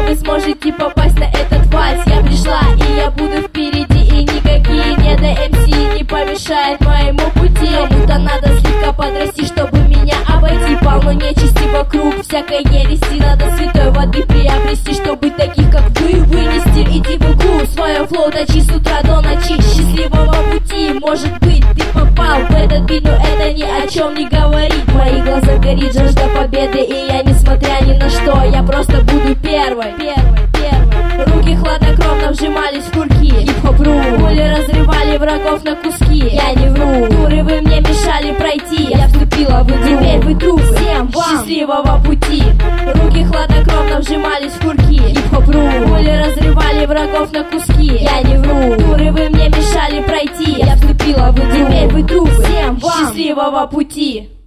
вы сможете попасть на этот вальс. Я пришла, и я буду впереди, и никакие недо-МС не помешают моему пути. Кому-то надо слегка подрасти, чтобы меня обойти. Полно нечисти вокруг, всякой ереси. Надо святой воды приобрести, чтобы таких, как вы, вынести. Иди в игру, свое флоу точи с утра до ночи. Счастливого пути, может быть, ты попал в этот бит, но это ни о чем не говорит. В моих глазах горит жажда победы, и я, несмотря ни на что, я просто буду первой. Руки хладнокровно вжимались в курки. Хип-хоп-ру, пули разрывали врагов на куски. Я не вру, дуры вы мне мешали пройти. Я вступила в игру, теперь вы трупы. Всем вам счастливого пути. Руки хладнокровно вжимались в курки. Хип-хоп-ру, пули разрывали врагов на куски. Я не вру, дуры вы мне мешали пройти. Я вступила в игру, теперь вы трупы. Всем вам счастливого пути.